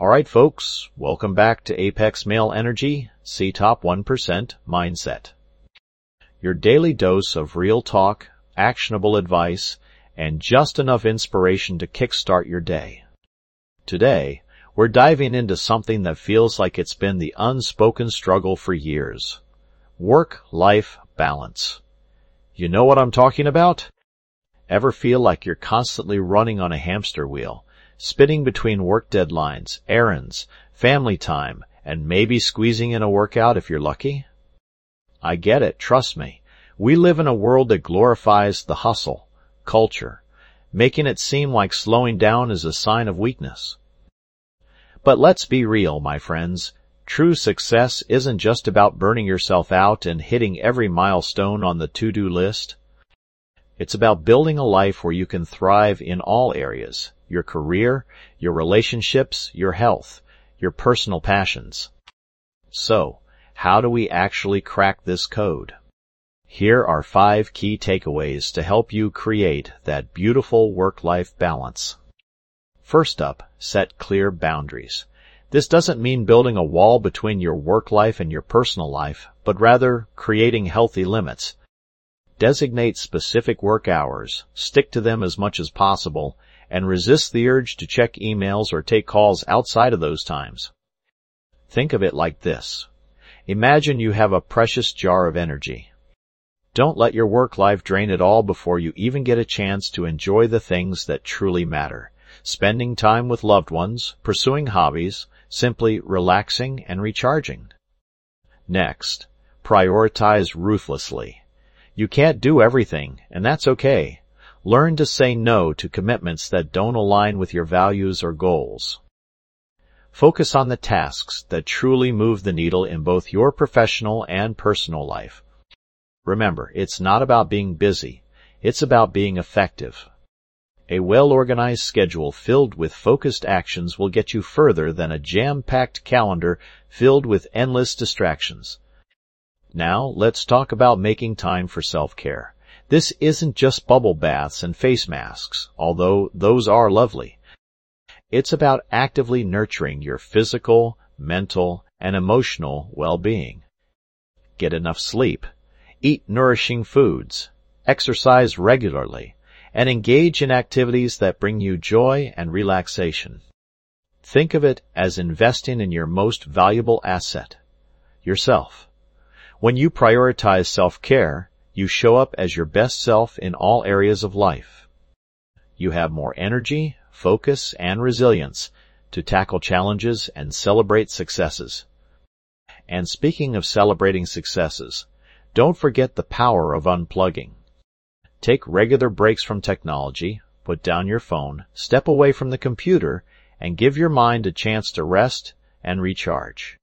Alright folks, welcome back to Apex Male Energy, C-Top 1% Mindset. Your daily dose of real talk, actionable advice, and just enough inspiration to kickstart your day. Today, we're diving into something that feels like it's been the unspoken struggle for years. Work-life balance. You know what I'm talking about? Ever feel like you're constantly running on a hamster wheel, spinning between work deadlines, errands, family time, and maybe squeezing in a workout if you're lucky? I get it, trust me. We live in a world that glorifies the hustle culture, making it seem like slowing down is a sign of weakness. But let's be real, my friends. True success isn't just about burning yourself out and hitting every milestone on the to-do list. It's about building a life where you can thrive in all areas: your career, your relationships, your health, your personal passions. So, how do we actually crack this code? Here are 5 key takeaways to help you create that beautiful work-life balance. First up, set clear boundaries. This doesn't mean building a wall between your work life and your personal life, but rather creating healthy limits. Designate specific work hours, stick to them as much as possible, and resist the urge to check emails or take calls outside of those times. Think of it like this. Imagine you have a precious jar of energy. Don't let your work life drain it all before you even get a chance to enjoy the things that truly matter. Spending time with loved ones, pursuing hobbies, simply relaxing and recharging. Next, prioritize ruthlessly. You can't do everything, and that's okay. Learn to say no to commitments that don't align with your values or goals. Focus on the tasks that truly move the needle in both your professional and personal life. Remember, it's not about being busy. It's about being effective. A well-organized schedule filled with focused actions will get you further than a jam-packed calendar filled with endless distractions. Now, let's talk about making time for self-care. This isn't just bubble baths and face masks, although those are lovely. It's about actively nurturing your physical, mental, and emotional well-being. Get enough sleep. Eat nourishing foods. Exercise regularly. And engage in activities that bring you joy and relaxation. Think of it as investing in your most valuable asset, yourself. When you prioritize self-care, you show up as your best self in all areas of life. You have more energy, focus, and resilience to tackle challenges and celebrate successes. And speaking of celebrating successes, don't forget the power of unplugging. Take regular breaks from technology, put down your phone, step away from the computer, and give your mind a chance to rest and recharge.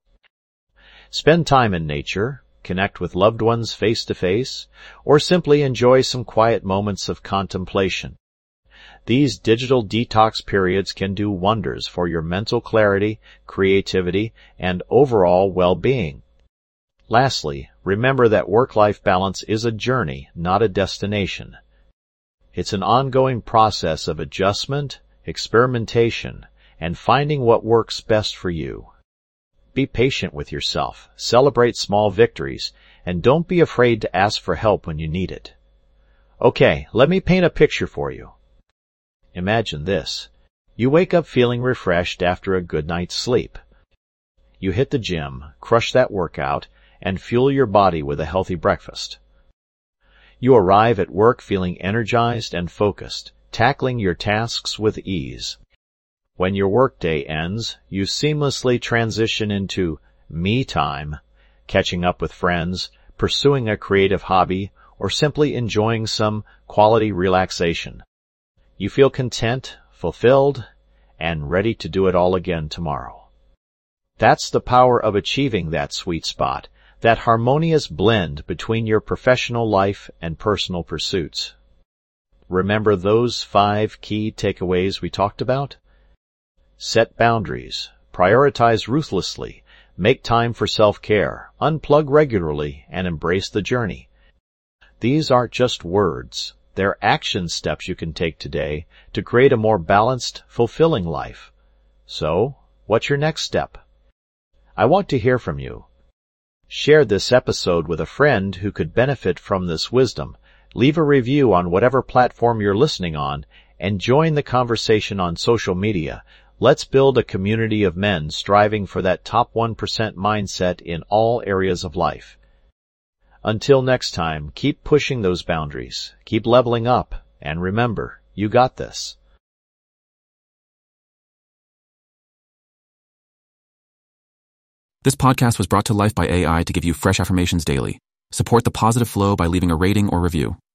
Spend time in nature, connect with loved ones face-to-face, or simply enjoy some quiet moments of contemplation. These digital detox periods can do wonders for your mental clarity, creativity, and overall well-being. Lastly, remember that work-life balance is a journey, not a destination. It's an ongoing process of adjustment, experimentation, and finding what works best for you. Be patient with yourself, celebrate small victories, and don't be afraid to ask for help when you need it. Okay, let me paint a picture for you. Imagine this. You wake up feeling refreshed after a good night's sleep. You hit the gym, crush that workout, and fuel your body with a healthy breakfast. You arrive at work feeling energized and focused, tackling your tasks with ease. When your workday ends, you seamlessly transition into me time, catching up with friends, pursuing a creative hobby, or simply enjoying some quality relaxation. You feel content, fulfilled, and ready to do it all again tomorrow. That's the power of achieving that sweet spot, that harmonious blend between your professional life and personal pursuits. Remember those 5 key takeaways we talked about? Set boundaries, prioritize ruthlessly, make time for self-care, unplug regularly, and embrace the journey. These aren't just words. They're action steps you can take today to create a more balanced, fulfilling life. So, What's your next step? I want to hear from you. Share this episode with a friend who could benefit from this wisdom. Leave a review on whatever platform you're listening on, and join the conversation on social media. Let's build a community of men striving for that top 1% mindset in all areas of life. Until next time, keep pushing those boundaries, keep leveling up, and remember, you got this. This podcast was brought to life by AI to give you fresh affirmations daily. Support the positive flow by leaving a rating or review.